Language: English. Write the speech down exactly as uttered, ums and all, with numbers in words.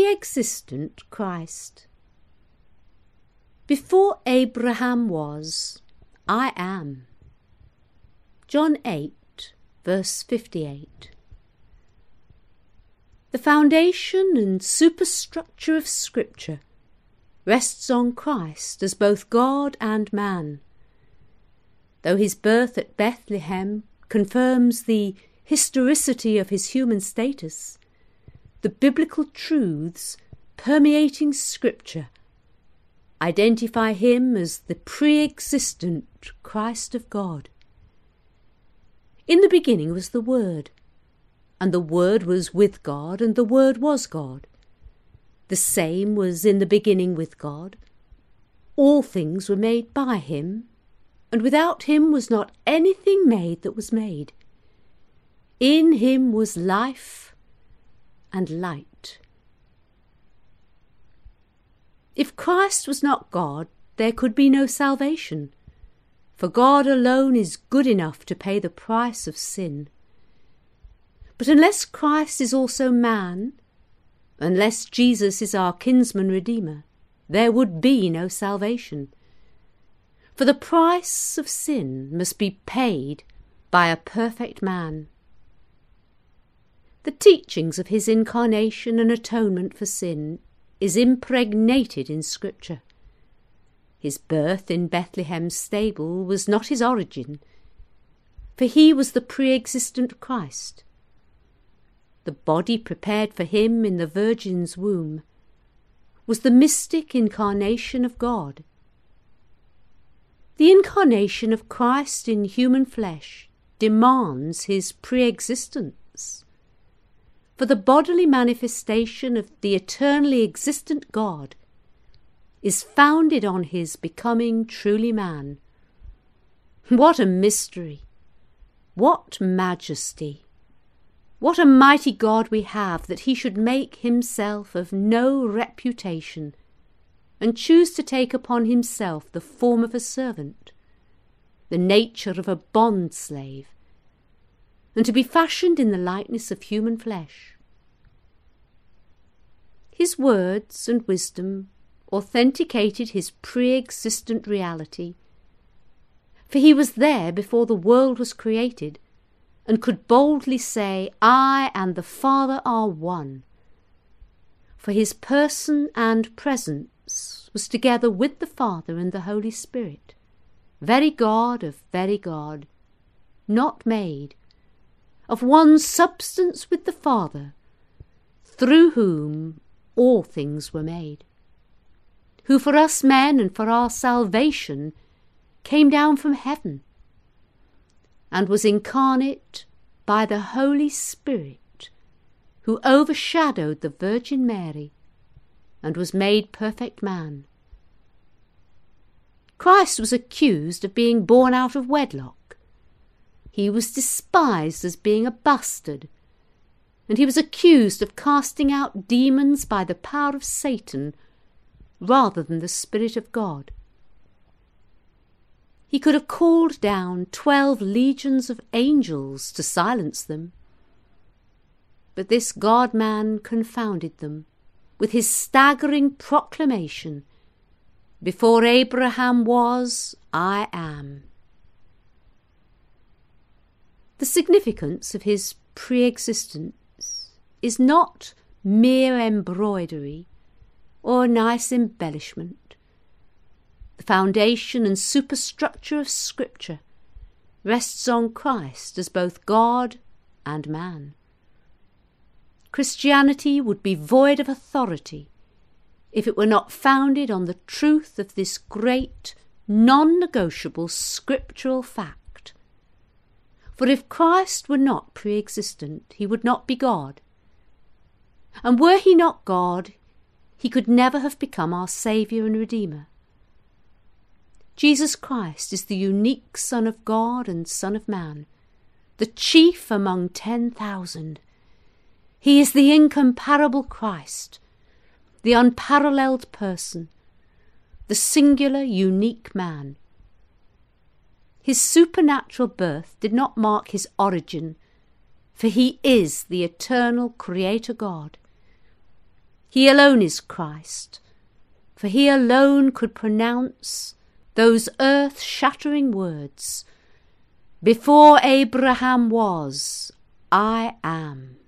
pre-existent Christ. Before Abraham was, I am. John eight, verse fifty-eight. The foundation and superstructure of Scripture rests on Christ as both God and man. Though his birth at Bethlehem confirms the historicity of his human status, the biblical truths permeating Scripture identify him as the pre-existent Christ of God. In the beginning was the Word, and the Word was with God, and the Word was God. The same was in the beginning with God. All things were made by him, and without him was not anything made that was made. In him was life and light. If Christ was not God, there could be no salvation, for God alone is good enough to pay the price of sin. But unless Christ is also man, unless Jesus is our kinsman redeemer, there would be no salvation. For the price of sin must be paid by a perfect man. The teachings of his incarnation and atonement for sin is impregnated in Scripture. His birth in Bethlehem's stable was not his origin, for he was the pre-existent Christ. The body prepared for him in the Virgin's womb was the mystic incarnation of God. The incarnation of Christ in human flesh demands his pre-existence, for the bodily manifestation of the eternally existent God is founded on his becoming truly man. What a mystery! What majesty! What a mighty God we have, that he should make himself of no reputation and choose to take upon himself the form of a servant, the nature of a bond-slave, and to be fashioned in the likeness of human flesh. His words and wisdom authenticated his pre-existent reality, for he was there before the world was created, and could boldly say, I and the Father are one. For his person and presence was together with the Father and the Holy Spirit, very God of very God, not made, of one substance with the Father, through whom all things were made, who for us men and for our salvation came down from heaven, and was incarnate by the Holy Spirit, who overshadowed the Virgin Mary, and was made perfect man. Christ was accused of being born out of wedlock. He was despised as being a bastard, and he was accused of casting out demons by the power of Satan rather than the Spirit of God. He could have called down twelve legions of angels to silence them, but this God-man confounded them with his staggering proclamation, before Abraham was, I am. The significance of his pre-existence is not mere embroidery or nice embellishment. The foundation and superstructure of Scripture rests on Christ as both God and man. Christianity would be void of authority if it were not founded on the truth of this great, non-negotiable scriptural fact. For if Christ were not pre-existent, he would not be God. And were he not God, he could never have become our Saviour and Redeemer. Jesus Christ is the unique Son of God and Son of Man, the chief among ten thousand. He is the incomparable Christ, the unparalleled person, the singular, unique man. His supernatural birth did not mark his origin, for he is the eternal Creator God. He alone is Christ, for he alone could pronounce those earth-shattering words, "Before Abraham was, I am."